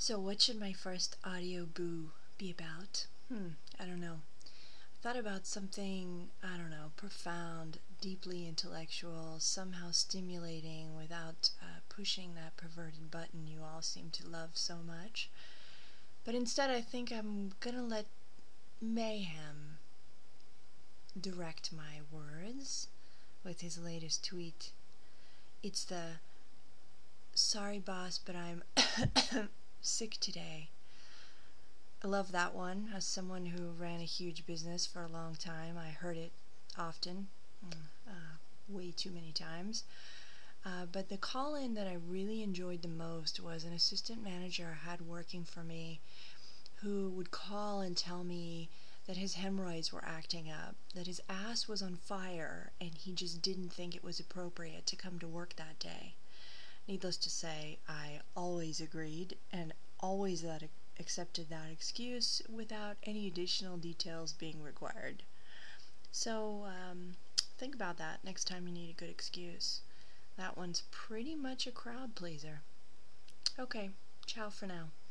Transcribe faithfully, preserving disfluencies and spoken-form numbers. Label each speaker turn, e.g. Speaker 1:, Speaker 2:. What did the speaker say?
Speaker 1: So what should my first audio boo be about? Hmm, I don't know. I thought about something, I don't know, profound, deeply intellectual, somehow stimulating without uh, pushing that perverted button you all seem to love so much. But instead I think I'm gonna let Mayhem direct my words with his latest tweet. It's the "Sorry boss, but I'm sick today." I love that one. As someone who ran a huge business for a long time, I heard it often, uh, way too many times. Uh, but the call-in that I really enjoyed the most was an assistant manager I had working for me who would call and tell me that his hemorrhoids were acting up, that his ass was on fire, and he just didn't think it was appropriate to come to work that day. Needless to say, I always agreed and always that accepted that excuse without any additional details being required. So, um, think about that next time you need a good excuse. That one's pretty much a crowd pleaser. Okay, ciao for now.